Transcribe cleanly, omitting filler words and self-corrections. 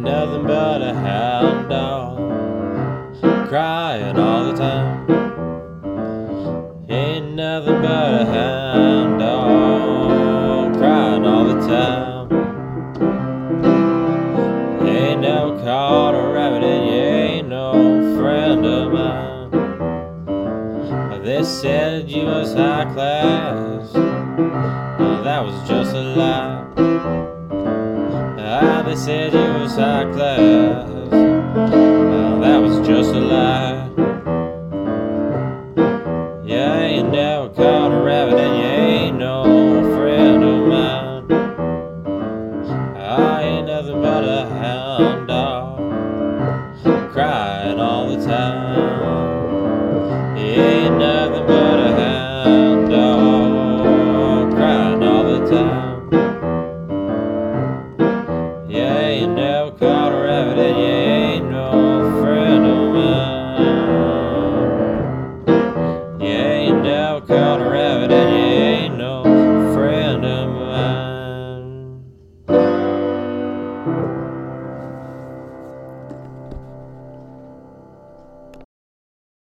nothing but a hound dog, crying all the time. Ain't nothing but a hound dog, crying all the time. Ain't never caught a rabbit and you ain't no friend of mine. They said you was high class, that was just a lie. They said you was high class, that was just a lie. Yeah, you ain't never caught a rabbit and you ain't no friend of mine. I ain't nothing but a hound dog, crying all the time. You ain't nothing but a hound dog, crying all the time. Yeah, you never caught a rabbit and you ain't no friend of mine. Yeah, you never caught a rabbit and you ain't no friend of mine.